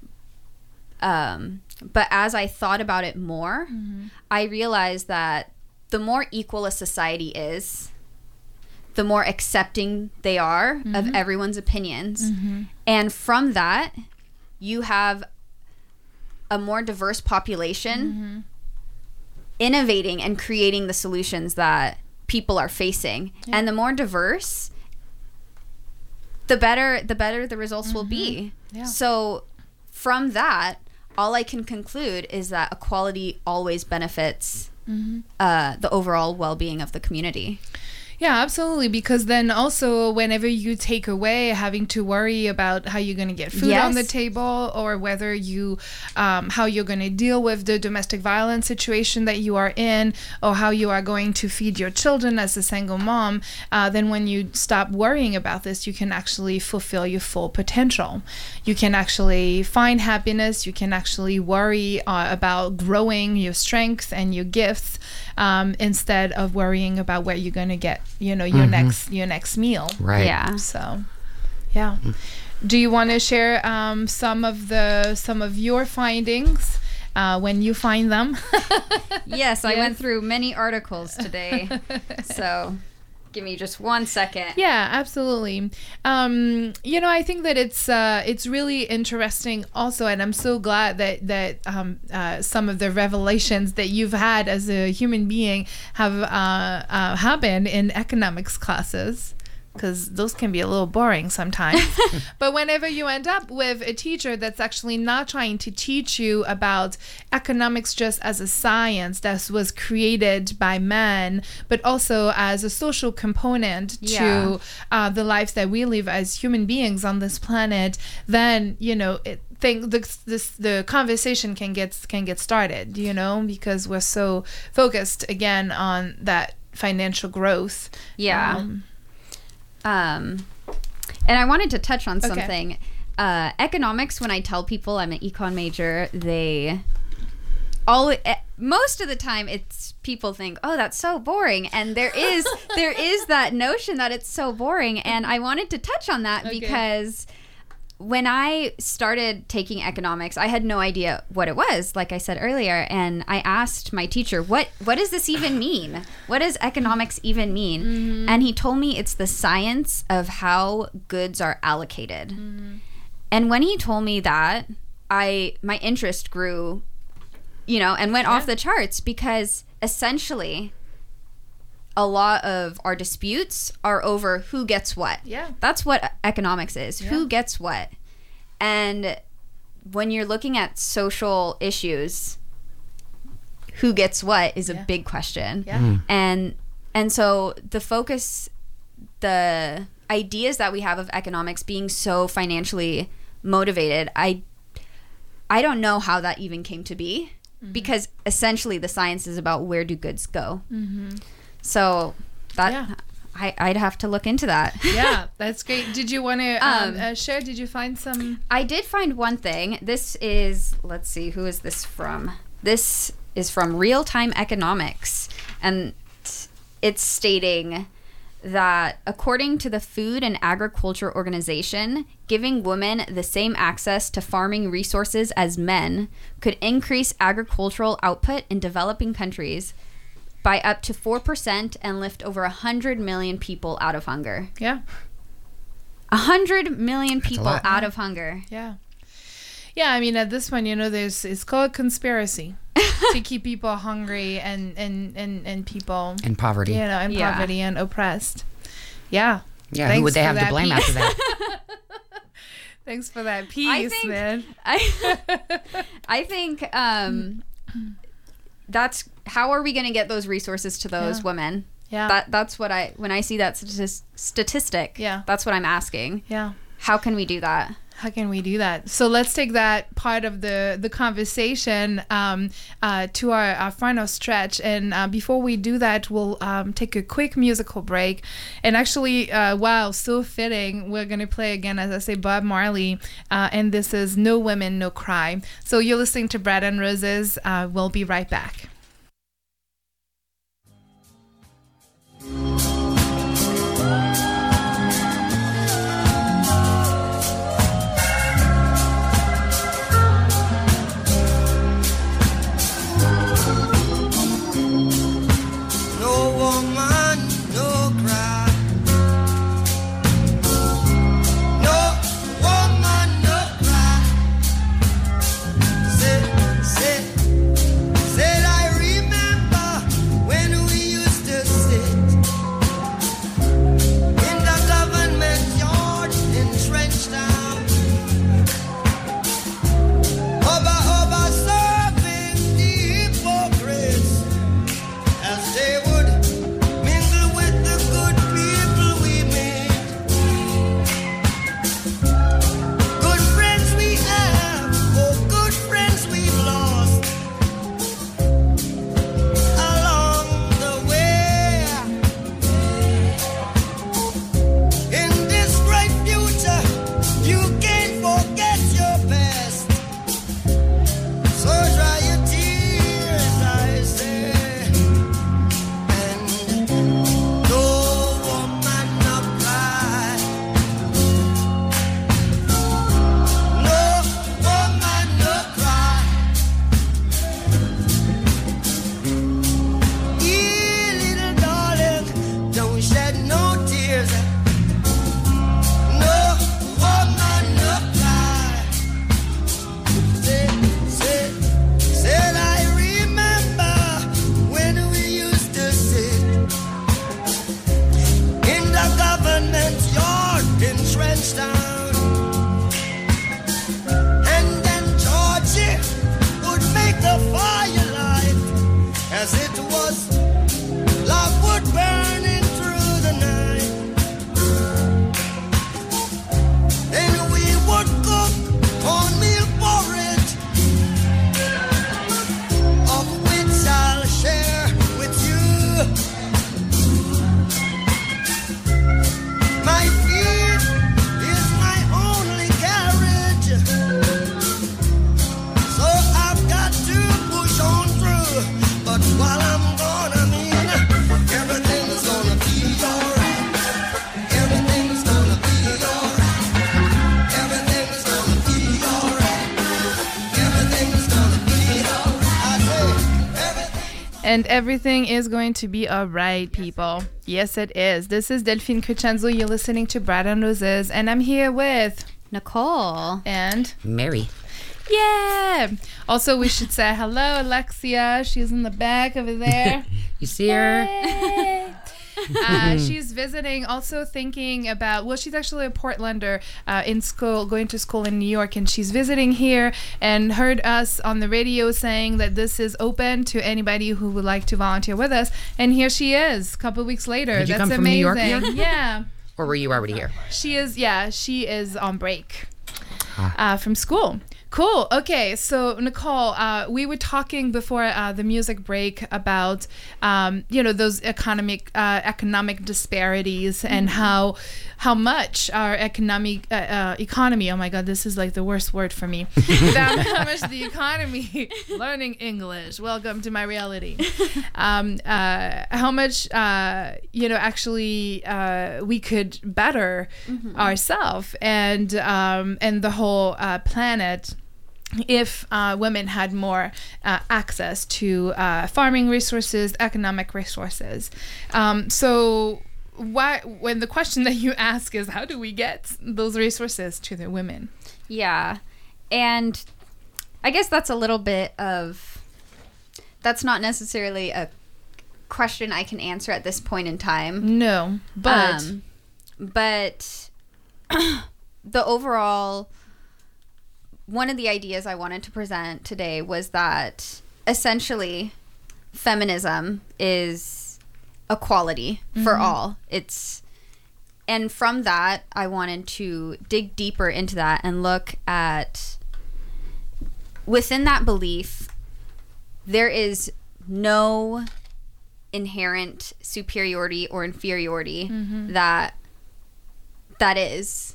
Um, but as I thought about it more, mm-hmm. I realized that the more equal a society is, the more accepting they are mm-hmm. of everyone's opinions. Mm-hmm. And from that, you have a more diverse population mm-hmm. innovating and creating the solutions that people are facing. Yeah. And the more diverse, the better the better the results mm-hmm. will be. Yeah. So from that, all I can conclude is that equality always benefits mm-hmm. uh, the overall well-being of the community. Yeah, absolutely. Because then also whenever you take away having to worry about how you're going to get food yes. on the table, or whether you, um, how you're going to deal with the domestic violence situation that you are in, or how you are going to feed your children as a single mom, uh, then when you stop worrying about this, you can actually fulfill your full potential. You can actually find happiness. You can actually worry uh, about growing your strengths and your gifts, um, instead of worrying about where you're going to get, you know, your mm-hmm. next your next meal. Right. Yeah. So, yeah. Do you want to share um, some of the some of your findings uh, when you find them? Yes, I yes. went through many articles today. So, give me just one second. Yeah, absolutely. Um, you know, I think that it's uh, it's really interesting also, and I'm so glad that that um, uh, some of the revelations that you've had as a human being have uh, uh, happened in economics classes, because those can be a little boring sometimes. But whenever you end up with a teacher that's actually not trying to teach you about economics just as a science that was created by men, but also as a social component yeah. to uh, the lives that we live as human beings on this planet, then, you know, it, think this, this the conversation can get can get started, you know, because we're so focused again on that financial growth. Yeah. Um, Um, and I wanted to touch on Okay. something. Uh, economics, when I tell people I'm an econ major, they all eh, most of the time it's people think, oh, that's so boring, and there is there is that notion that it's so boring, and I wanted to touch on that Okay. because when I started taking economics, I had no idea what it was, like I said earlier, and I asked my teacher, what what does this even mean? What does economics even mean? Mm-hmm. And he told me it's the science of how goods are allocated. Mm-hmm. And when he told me that, I my interest grew, you know, and went off the charts, because essentially a lot of our disputes are over who gets what. Yeah. That's what economics is. Yeah. Who gets what? And when you're looking at social issues, who gets what is a Yeah. big question. Yeah. And and so the focus, the ideas that we have of economics being so financially motivated, I I don't know how that even came to be, because essentially the science is about where do goods go. Mm-hmm. So that Yeah. I, I'd have to look into that. Yeah, that's great. Did you want to um, Um, uh, share? Did you find some? I did find one thing. This is, let's see, who is this from? This is from Real Time Economics. And it's stating that according to the Food and Agriculture Organization, giving women the same access to farming resources as men could increase agricultural output in developing countries by up to four percent and lift over one hundred million people out of hunger. Yeah, one hundred million a people lot. out of hunger. yeah, yeah. I mean, at this one, you know, there's it's called conspiracy to keep people hungry and and and and people, And poverty. you know, in Yeah. poverty and oppressed. Yeah. Yeah, Thanks who would they for have to that blame piece. after that? Thanks for that piece, think- man. I I think um that's how are we going to get those resources to those Yeah. women? Yeah. That that's what I when I see that statis- statistic. Yeah. That's what I'm asking. Yeah. How can we do that? How can we do that? So let's take that part of the the conversation um, uh, to our, our final stretch. And uh, before we do that, we'll um, take a quick musical break. And actually, uh, wow, so fitting, we're going to play again, as I say, Bob Marley. Uh, and this is No Women, No Cry. So you're listening to Bread and Roses. Uh, we'll be right back. No woman, no cry. No woman, no cry. Said, said, said I remember when we used to sit And everything is going to be all right, people. Yes, it is. This is Delphine Crescenzo. You're listening to Bread and Roses, and I'm here with Nicole and Mary. Yeah. Also, we should say hello, Alexia. She's in the back over there. You see her? Yay. Uh, she's visiting, also thinking about, well, she's actually a Portlander uh, in school, going to school in New York, and she's visiting here and heard us on the radio saying that this is open to anybody who would like to volunteer with us. And here she is, a couple weeks later. Did you That's come from amazing. New York here? Yeah. Or were you already here? She is, yeah, she is on break uh, from school. Cool. Okay. So, Nicole, uh, we were talking before uh, the music break about, um, you know, those economic uh, economic disparities and mm-hmm. how how much our economic uh, uh, economy. Oh my God, this is like the worst word for me. That how much the economy. Learning English. Welcome to my reality. Um, uh, how much uh, you know actually uh, we could better mm-hmm. ourselves and um, and the whole uh, planet. If uh, women had more uh, access to uh, farming resources, economic resources. Um, so why, when the question that you ask is, how do we get those resources to the women? Yeah. And I guess that's a little bit of, that's not necessarily a question I can answer at this point in time. No, but. Um, but the overall... One of the ideas I wanted to present today was that essentially feminism is equality mm-hmm. for all. It's and from that I wanted to dig deeper into that and look at within that belief there is no inherent superiority or inferiority mm-hmm. that that is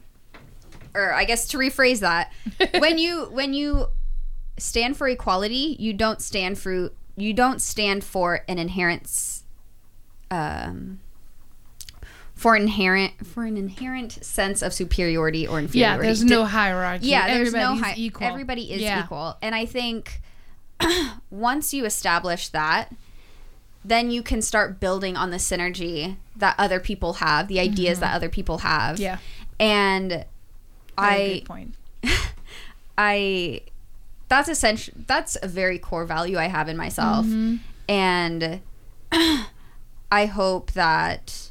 or I guess to rephrase that, when you when you stand for equality, you don't stand for you don't stand for an inherent um for inherent for an inherent sense of superiority or inferiority. Yeah, there's no hierarchy. Yeah, there's Everybody's no hi- equal. Everybody is yeah. equal, and I think once you establish that, then you can start building on the synergy that other people have, the ideas mm-hmm. that other people have. Yeah, and. I, good point. I, that's essential. That's a very core value I have in myself, mm-hmm. and I hope that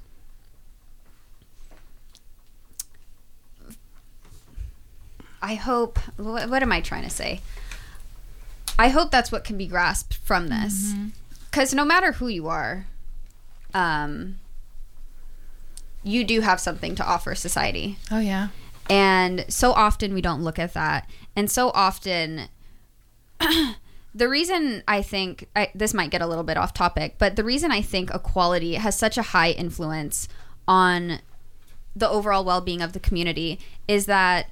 I hope. What, what am I trying to say? I hope that's what can be grasped from this, because mm-hmm. no matter who you are, um, you do have something to offer society. Oh yeah. And so often we don't look at that. And so often, the reason I think, I, this might get a little bit off topic, but the reason I think equality has such a high influence on the overall well-being of the community is that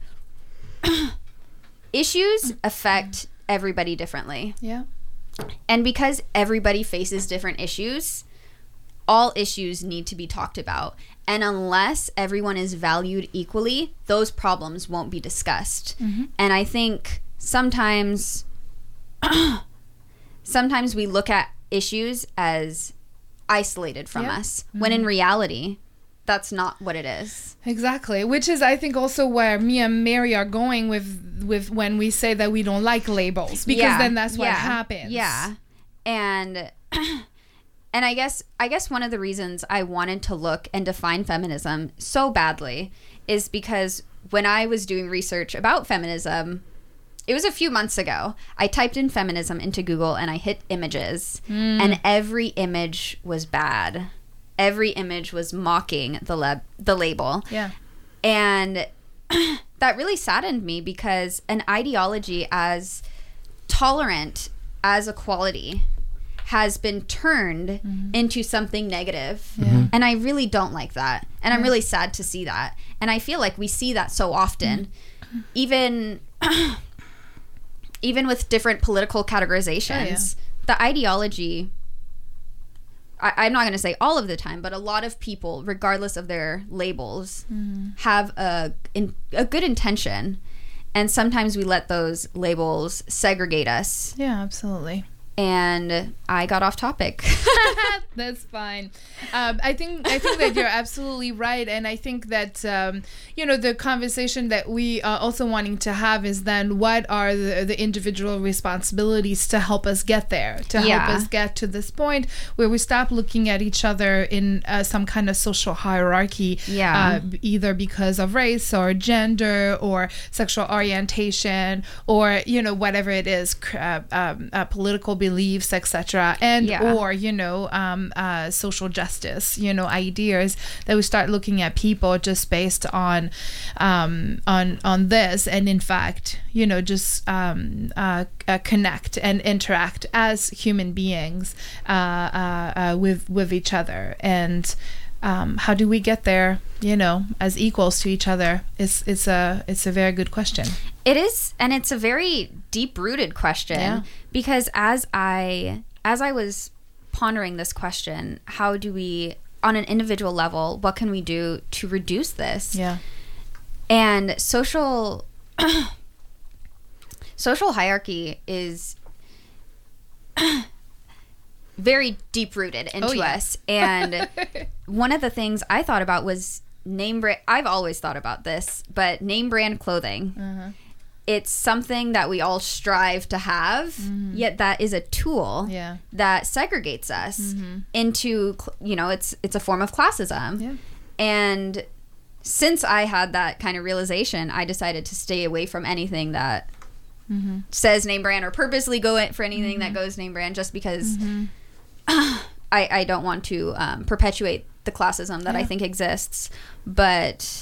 issues affect everybody differently. Yeah. And because everybody faces different issues, all issues need to be talked about. And unless everyone is valued equally, those problems won't be discussed. Mm-hmm. And I think sometimes sometimes we look at issues as isolated from yeah. us, mm-hmm. when in reality, that's not what it is. Exactly. Which is, I think, also where me and Mary are going with with when we say that we don't like labels. Because yeah. then that's what yeah. happens. Yeah. And... And I guess I guess one of the reasons I wanted to look and define feminism so badly is because when I was doing research about feminism, it was a few months ago, I typed in feminism into Google and I hit images, mm. and every image was bad. Every image was mocking the lab- the label. Yeah. And that really saddened me because an ideology as tolerant as equality has been turned mm-hmm. into something negative. Yeah. Mm-hmm. And I really don't like that. And yeah. I'm really sad to see that. And I feel like we see that so often. Mm-hmm. Even even with different political categorizations, oh, yeah. the ideology, I, I'm not going to say all of the time, but a lot of people, regardless of their labels, mm-hmm. have a, in, a good intention. And sometimes we let those labels segregate us. Yeah, absolutely. and I got off topic. That's fine. Um, I think I think that you're absolutely right, and I think that um, you know the conversation that we are also wanting to have is then what are the, the individual responsibilities to help us get there, to Yeah. help us get to this point where we stop looking at each other in uh, some kind of social hierarchy, Yeah. uh, either because of race or gender or sexual orientation or you know whatever it is, cr- uh, um, uh, political beliefs, et cetera, and Yeah. or you know um, uh, social justice, you know ideas that we start looking at people just based on um, on on this, and in fact, you know, just um, uh, uh, connect and interact as human beings uh, uh, uh, with with each other. And um, how do we get there? You know, as equals to each other? It's it's a it's a very good question. It is, and it's a very deep-rooted question. Yeah. Because as I as I was pondering this question, how do we, on an individual level, what can we do to reduce this? Yeah. And social social hierarchy is very deep-rooted into Oh, yeah. us. And one of the things I thought about was name brand. I've always thought about this, but name brand clothing. Uh-huh. It's something that we all strive to have, yet that is a tool Yeah. that segregates us into, cl- you know, it's it's a form of classism. Yeah. And since I had that kind of realization, I decided to stay away from anything that says name brand or purposely go in for anything that goes name brand, just because I, I don't want to um, perpetuate the classism that I think exists. But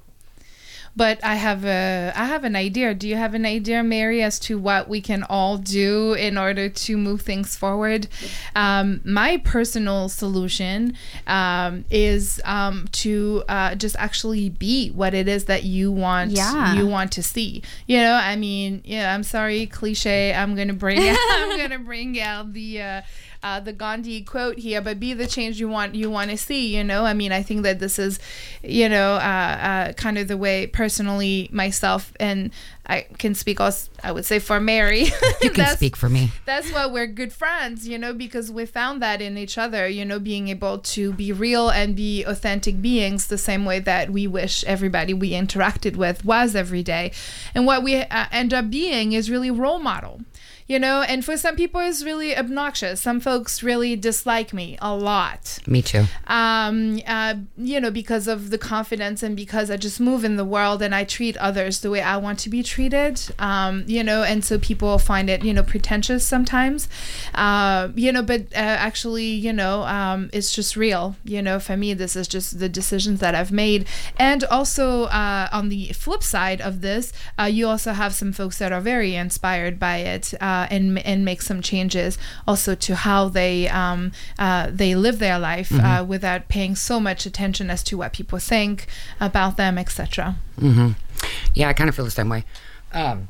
But I have a I have an idea. Do you have an idea, Mary, as to what we can all do in order to move things forward? Um, my personal solution um, is um, to uh, just actually be what it is that you want Yeah. you want to see. You know, I mean, yeah, I'm sorry, cliche. I'm gonna bring out, I'm gonna bring out the. Uh, Uh, the Gandhi quote here, but be the change you want you want to see. You know, I mean, I think that this is, you know, uh, uh, kind of the way personally myself, and I can speak also, I would say, for Mary. You can speak for me. That's why we're good friends, you know, because we found that in each other, you know, being able to be real and be authentic beings the same way that we wish everybody we interacted with was every day. And what we uh, end up being is really role model. You know, and for some people it's really obnoxious. Some folks really dislike me a lot. Me too. Um, uh, you know, because of the confidence and because I just move in the world and I treat others the way I want to be treated. Um, you know, and so people find it, you know, pretentious sometimes. Uh, you know, but uh, actually, you know, um, it's just real. You know, for me, this is just the decisions that I've made. And also uh, on the flip side of this, uh, you also have some folks that are very inspired by it. Uh, and and make some changes also to how they um, uh, they live their life Mm-hmm. uh, without paying so much attention as to what people think about them, et cetera. Mm-hmm. Yeah, I kind of feel the same way. Um,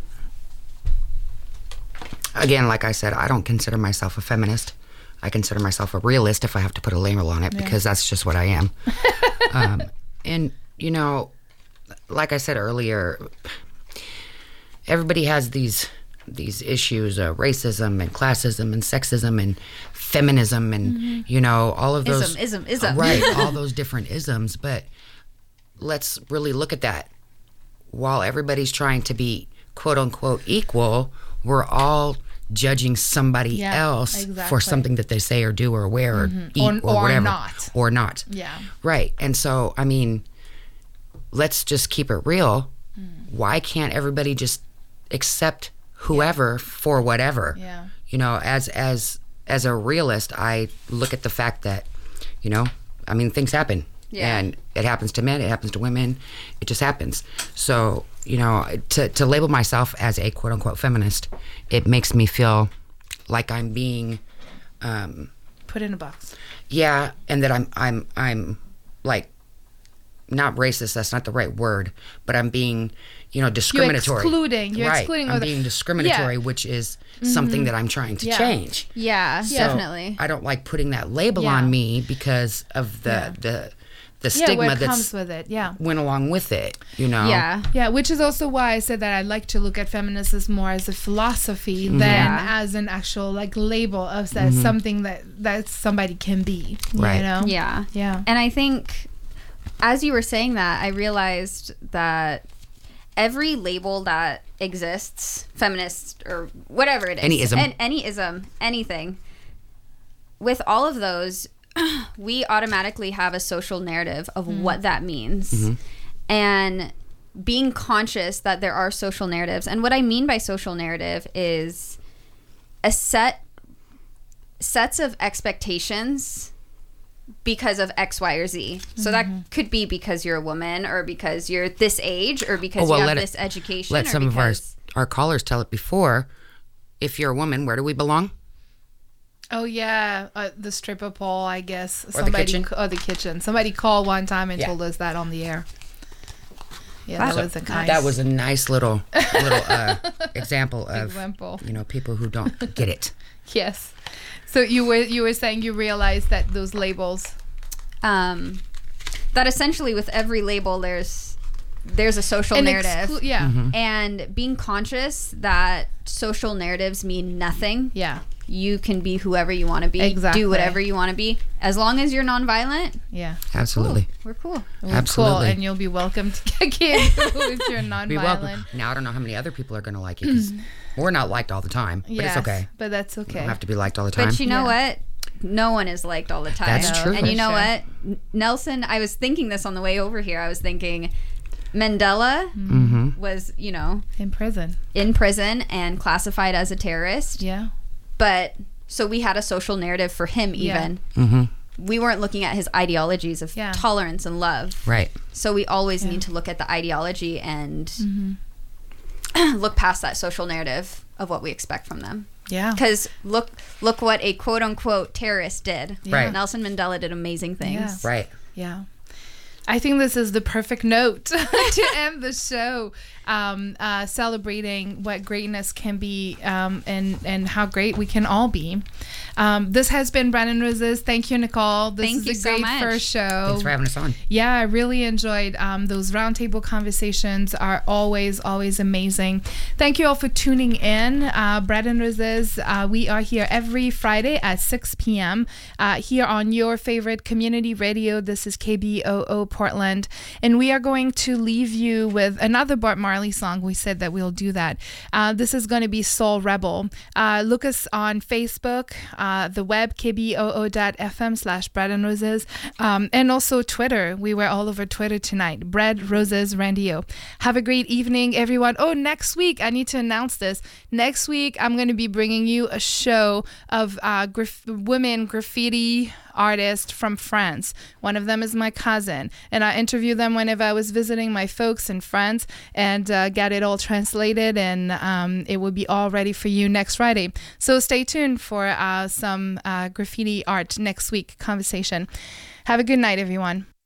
again, like I said, I don't consider myself a feminist. I consider myself a realist, if I have to put a label on it, because that's just what I am. um, and, you know, like I said earlier, everybody has these... these issues, uh, racism and classism and sexism and feminism and, mm-hmm. you know, all of those. Ism, ism, ism. Right, all those different isms. But let's really look at that. While everybody's trying to be, quote unquote, equal, we're all judging somebody Yeah, else exactly. for something that they say or do or wear or Mhm. eat Or- or, or whatever. not. Or not. Yeah. Right. And so, I mean, let's just keep it real. Mm. Why can't everybody just accept whoever for whatever? Yeah. You know, as as as a realist, I look at the fact that, you know, I mean, things happen. Yeah. And it happens to men, it happens to women, it just happens. So, you know, to to label myself as a quote unquote feminist, it makes me feel like I'm being um Put in a box. yeah, and that I'm I'm I'm like not racist, that's not the right word, but I'm being, you know, discriminatory. You're excluding. You're right. excluding I'm other- being discriminatory, Yeah. which is something that I'm trying to Yeah. change. Yeah, So definitely. I don't like putting that label Yeah. on me because of the Yeah. the the yeah, stigma what that comes with it. Yeah. went along with it, you know? Yeah. Yeah, which is also why I said that I like to look at feminism more as a philosophy Mm-hmm. than Yeah. as an actual like label of that something that that somebody can be. Right. You know? Yeah. Yeah. And I think as you were saying that, I realized that every label that exists, feminist or whatever it is, Any ism. an- any ism, anything, with all of those, we automatically have a social narrative of what that means. And being conscious that there are social narratives. And what I mean by social narrative is a set sets of expectations because of X, Y, or Z. So that could be because you're a woman, or because you're this age, or because Oh, well, you let have it- this education. Let or some of our, because, our callers tell it before. If you're a woman, where do we belong? Oh yeah, uh, the stripper pole, I guess. the Somebody kitchen? Or the kitchen. Somebody called one time and Yeah. told us that on the air. Yeah, that So was a nice. That was a nice little little uh, example of Example. you know people who don't get it. Yes. So you were you were saying you realized that those labels. um, that essentially with every label, there's there's a social an narrative. exclu- yeah. Mm-hmm. And being conscious that social narratives mean nothing. Yeah. You can be whoever you want to be. Exactly. Do whatever you want to be. As long as you're nonviolent, Yeah. Absolutely. we're cool. Well, Absolutely. Cool. And you'll be welcome to Kiki if you're Be welcome. non-violent. Now I don't know how many other people are going to like you because we're not liked all the time, but Yes, it's okay. But that's We okay. don't have to be liked all the time. But you know Yeah. what? No one is liked all the time. That's true. And you For know sure. what? N- Nelson, I was thinking this on the way over here. I was thinking Mandela mm-hmm. was, you know, In prison. in prison and classified as a terrorist. Yeah. But so we had a social narrative for him Yeah. even. Mm-hmm. We weren't looking at his ideologies of Yeah. tolerance and love. Right. So we always Yeah. need to look at the ideology and Mm-hmm. look past that social narrative of what we expect from them. Yeah. Because look, look what a quote unquote terrorist did. Right. Nelson Mandela did amazing things. Yeah. Right. Yeah. I think this is the perfect note to end the show, um, uh, celebrating what greatness can be um, and, and how great we can all be. Um, this has been Brandon Roses. Thank you, Nicole. This Thank is you a so great much. first show. Thanks for having us on. Yeah, I really enjoyed um, those roundtable conversations are always, always amazing. Thank you all for tuning in. Uh, Brad and Roses, uh, we are here every Friday at six p.m. Uh, here on your favorite community radio. This is K B O O Portland. And we are going to leave you with another Bob Marley song. We said that we'll do that. Uh, this is going to be Soul Rebel. Uh, look us on Facebook, uh, the web, K B O O dot F M slash Bread and Roses, um, and also Twitter. We were all over Twitter tonight. Bread, Roses, Radio. Have a great evening, everyone. Oh, next week, I need to announce this. Next week, I'm going to be bringing you a show of uh, graf- women graffiti artists from France. One of them is my cousin, and I interview them whenever I was visiting my folks in France and uh, get it all translated, and um, it will be all ready for you next Friday. So stay tuned for uh, some uh, graffiti art next week conversation. Have a good night, everyone.